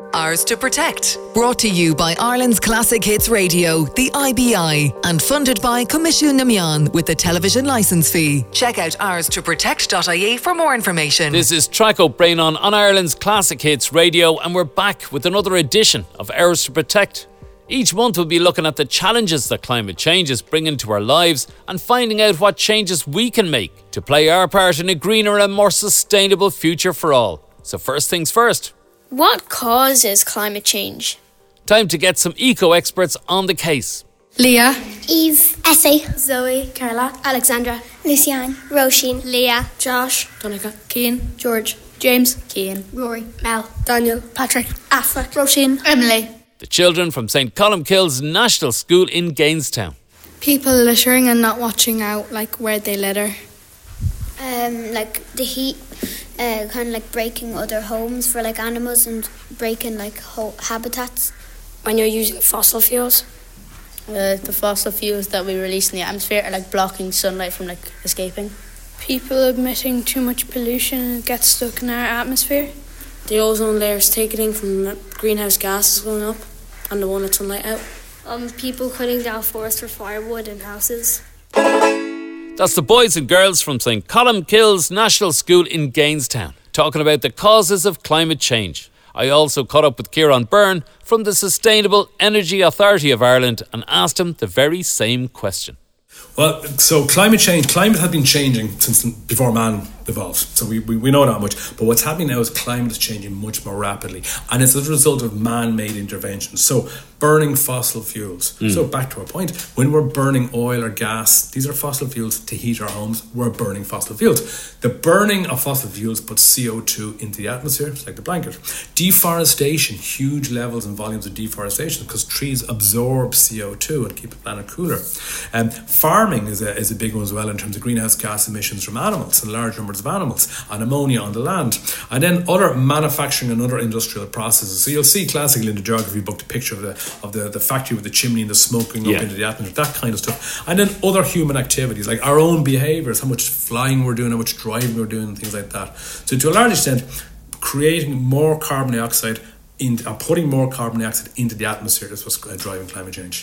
Ours to Protect. Brought to you by Ireland's Classic Hits Radio, the IBI, and funded by Comisiún na Meán with the television licence fee. Check out ourstoprotect.ie for more information. This is Traco Brainon on Ireland's Classic Hits Radio, and we're back with another edition of Ours to Protect. Each month we'll be looking at the challenges that climate change is bringing to our lives and finding out what changes we can make to play our part in a greener and more sustainable future for all. So first things first. What causes climate change? Time to get some eco-experts on the case. Leah, Eve, Essie, Zoe, Carla, Alexandra, Luciane, Roisin, Leah, Josh, Donica, Cian, George, James, Cian, Rory, Mel, Daniel, Patrick, Afa, Roisin, Emily. The children from St. Columkille's National School in Gainestown. People littering and not watching out, like where they litter. like the heat, kind of like breaking other homes for like animals and breaking like habitats. When you're using fossil fuels. The fossil fuels that we release in the atmosphere are like blocking sunlight from like escaping. People emitting too much pollution and it gets stuck in our atmosphere. The ozone layer is taking from greenhouse gases going up and the one that's sunlight out. People cutting down forests for firewood in houses. That's the boys and girls from St. Columkille's National School in Gainestown, talking about the causes of climate change. I also caught up with Kieran Byrne from the Sustainable Energy Authority of Ireland and asked him the very same question. Well, so climate has been changing since before man evolved. So we know that much. But what's happening now is climate is changing much more rapidly. And it's as a result of man-made interventions. So burning fossil fuels. So back to our point, when we're burning oil or gas, these are fossil fuels to heat our homes. We're burning fossil fuels. The burning of fossil fuels puts CO2 into the atmosphere. It's like the blanket. Deforestation, huge levels and volumes of deforestation because trees absorb CO2 and keep the planet cooler. Farming is a big one as well in terms of greenhouse gas emissions from animals and large numbers of animals and ammonia on the land. And then other manufacturing and other industrial processes. So you'll see classically in the geography book the picture of the factory with the chimney and the smoke going up into the atmosphere, that kind of stuff. And then other human activities like our own behaviours, how much flying we're doing, how much driving we're doing, and things like that. So to a large extent, creating more carbon dioxide putting more carbon dioxide into the atmosphere is what's driving climate change.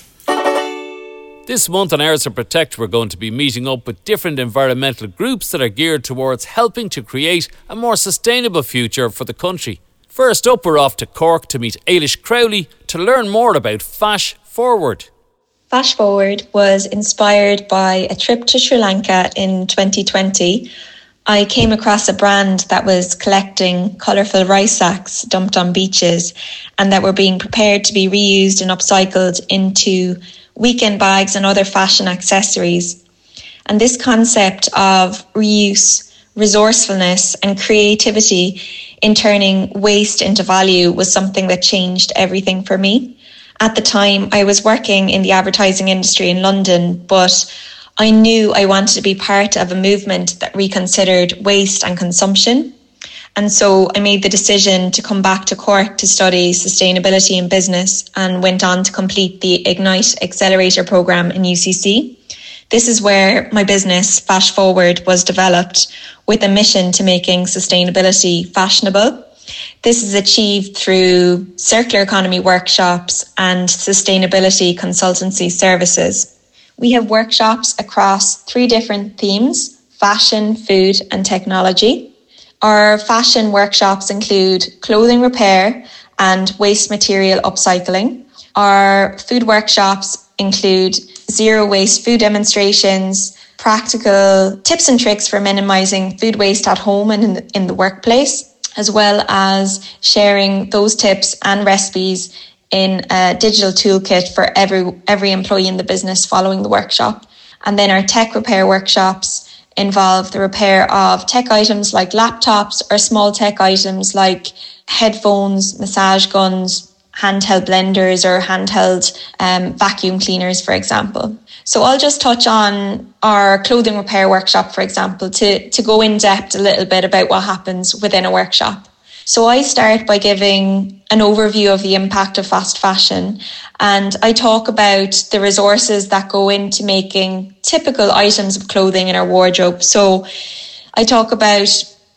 This month on Ours to Protect, we're going to be meeting up with different environmental groups that are geared towards helping to create a more sustainable future for the country. First up, we're off to Cork to meet Ailish Crowley to learn more about Fash Forward. Fash Forward was inspired by a trip to Sri Lanka in 2020. I came across a brand that was collecting colourful rice sacks dumped on beaches and that were being prepared to be reused and upcycled into weekend bags and other fashion accessories. And this concept of reuse, resourcefulness and creativity in turning waste into value was something that changed everything for me. At the time, I was working in the advertising industry in London, but I knew I wanted to be part of a movement that reconsidered waste and consumption. And so I made the decision to come back to Cork to study sustainability in business and went on to complete the Ignite Accelerator programme in UCC. This is where my business, Fash Forward, was developed with a mission to making sustainability fashionable. This is achieved through circular economy workshops and sustainability consultancy services. We have workshops across 3 different themes: fashion, food and technology. Our fashion workshops include clothing repair and waste material upcycling. Our food workshops include zero waste food demonstrations, practical tips and tricks for minimizing food waste at home and in the workplace, as well as sharing those tips and recipes in a digital toolkit for every employee in the business following the workshop. And then our tech repair workshops involve the repair of tech items like laptops or small tech items like headphones, massage guns, handheld blenders or handheld vacuum cleaners, for example. So I'll just touch on our clothing repair workshop, for example, to go in depth a little bit about what happens within a workshop. So I start by giving an overview of the impact of fast fashion, and I talk about the resources that go into making typical items of clothing in our wardrobe. So I talk about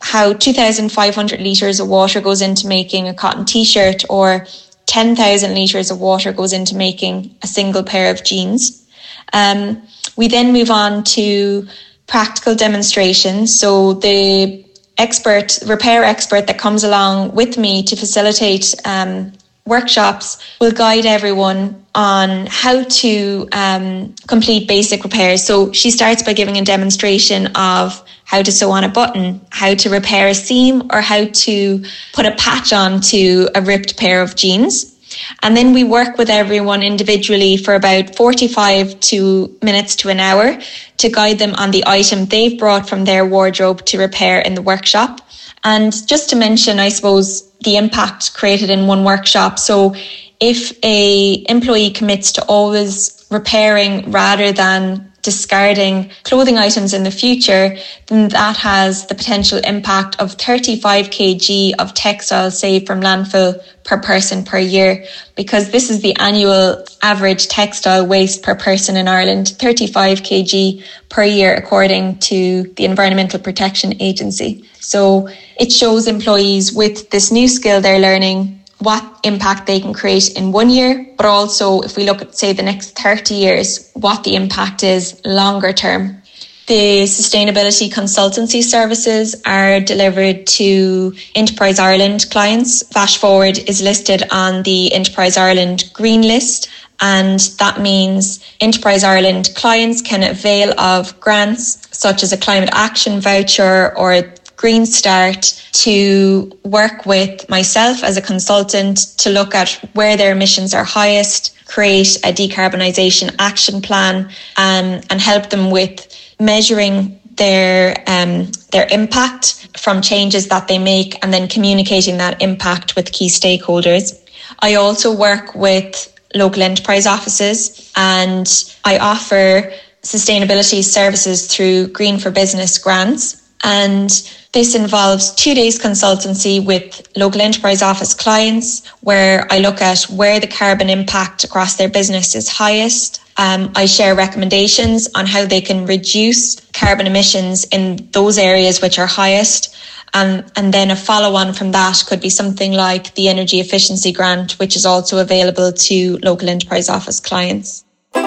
how 2,500 litres of water goes into making a cotton t-shirt, or 10,000 litres of water goes into making a single pair of jeans. We then move on to practical demonstrations. So the repair expert that comes along with me to facilitate workshops will guide everyone on how to complete basic repairs. So she starts by giving a demonstration of how to sew on a button, how to repair a seam, or how to put a patch on to a ripped pair of jeans. And then we work with everyone individually for about 45 minutes to an hour to guide them on the item they've brought from their wardrobe to repair in the workshop. And just to mention, I suppose, the impact created in one workshop. So if a employee commits to always repairing rather than discarding clothing items in the future, then that has the potential impact of 35 kg of textiles saved from landfill per person per year, because this is the annual average textile waste per person in Ireland, 35 kg per year, according to the Environmental Protection Agency. So it shows employees with this new skill they're learning what impact they can create in 1 year, but also if we look at, say, the next 30 years, what the impact is longer term. The sustainability consultancy services are delivered to Enterprise Ireland clients. Fast Forward is listed on the Enterprise Ireland Green List, and that means Enterprise Ireland clients can avail of grants such as a climate action voucher or a Green Start to work with myself as a consultant to look at where their emissions are highest, create a decarbonisation action plan, and help them with measuring their impact from changes that they make, and then communicating that impact with key stakeholders. I also work with local enterprise offices, and I offer sustainability services through Green for Business grants. And this involves 2 days consultancy with local enterprise office clients, where I look at where the carbon impact across their business is highest. I share recommendations on how they can reduce carbon emissions in those areas which are highest. And then a follow-on from that could be something like the Energy Efficiency Grant, which is also available to local enterprise office clients.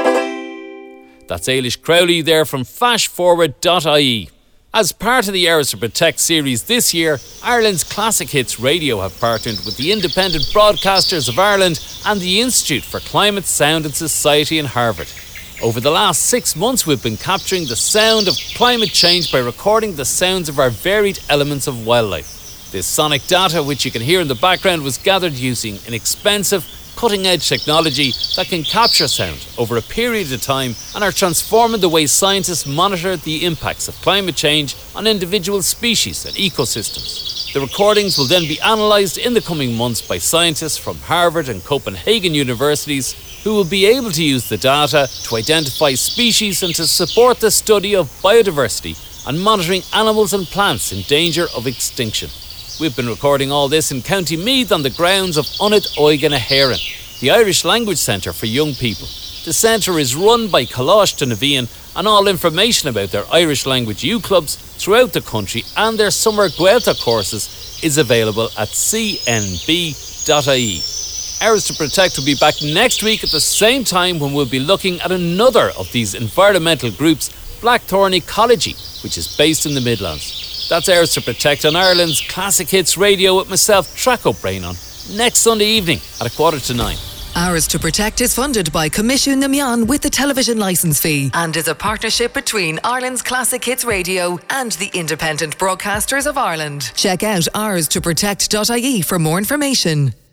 That's Ailish Crowley there from fashforward.ie. As part of the Hours to Protect series this year, Ireland's Classic Hits Radio have partnered with the Independent Broadcasters of Ireland and the Institute for Climate, Sound and Society in Harvard. Over the last 6 months, we've been capturing the sound of climate change by recording the sounds of our varied elements of wildlife. This sonic data, which you can hear in the background, was gathered using inexpensive, cutting-edge technology that can capture sound over a period of time and are transforming the way scientists monitor the impacts of climate change on individual species and ecosystems. The recordings will then be analysed in the coming months by scientists from Harvard and Copenhagen universities, who will be able to use the data to identify species and to support the study of biodiversity and monitoring animals and plants in danger of extinction. We've been recording all this in County Meath on the grounds of Unit Oigan a Héireann, the Irish Language Centre for Young People. The centre is run by Coláiste na Bhíodhán, and all information about their Irish language youth clubs throughout the country and their summer Gaeltacht courses is available at cnb.ie. Hours to Protect will be back next week at the same time, when we'll be looking at another of these environmental groups, Blackthorn Ecology, which is based in the Midlands. That's Hours to Protect on Ireland's Classic Hits Radio with myself, Track O'Brien, on next Sunday evening at 9:15. Hours to Protect is funded by Commission na Meán with the television licence fee, and is a partnership between Ireland's Classic Hits Radio and the Independent Broadcasters of Ireland. Check out hourstoprotect.ie for more information.